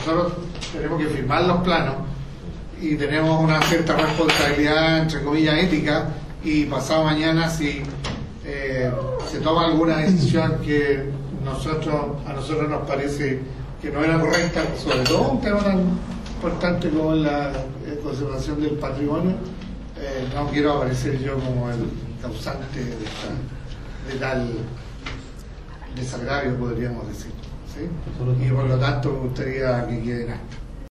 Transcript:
nosotros tenemos que firmar los planos y tenemos una cierta responsabilidad, entre comillas, ética, y pasado mañana si se toma alguna decisión que a nosotros nos parece que no era correcta, sobre todo un tema tan importante como la conservación del patrimonio, no quiero aparecer yo como el causante de tal desagravio, podríamos decir, ¿sí? Y por lo tanto me gustaría que quede en acta.